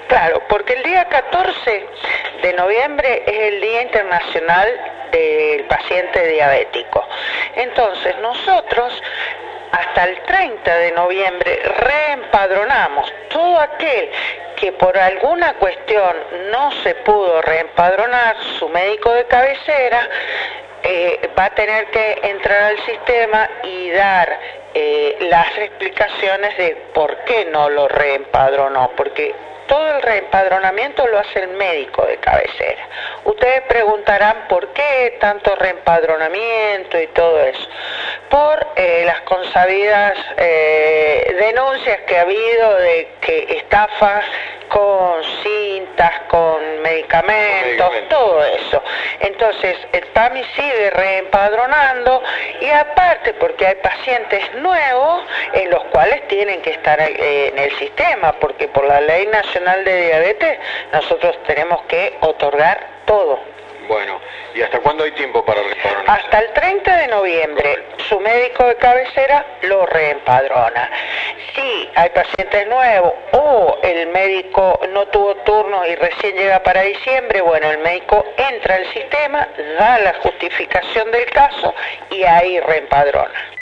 Claro, porque el día 14 de noviembre es el Día Internacional del Paciente Diabético. Entonces nosotros hasta el 30 de noviembre reempadronamos todo aquel que por alguna cuestión no se pudo reempadronar, su médico de cabecera va a tener que entrar al sistema y dar las explicaciones de por qué no lo reempadronó, porque todo el reempadronamiento lo hace el médico de cabecera. Ustedes preguntarán por qué tanto reempadronamiento y todo eso. Por las consabidas denuncias que ha habido de que estafas con cintas, con medicamentos, todo eso. Entonces, el PAMI sigue reempadronando y aparte porque hay pacientes nuevos en los cuales tienen que estar en el sistema, porque por la Ley Nacional de Diabetes nosotros tenemos que otorgar todo. Bueno, ¿y hasta cuándo hay tiempo para reempadronar? Hasta el 30 de noviembre, correcto. Su médico de cabecera lo reempadrona. Si hay pacientes nuevos o el médico no tuvo turno y recién llega para diciembre, bueno, el médico entra al sistema, da la justificación del caso y ahí reempadrona.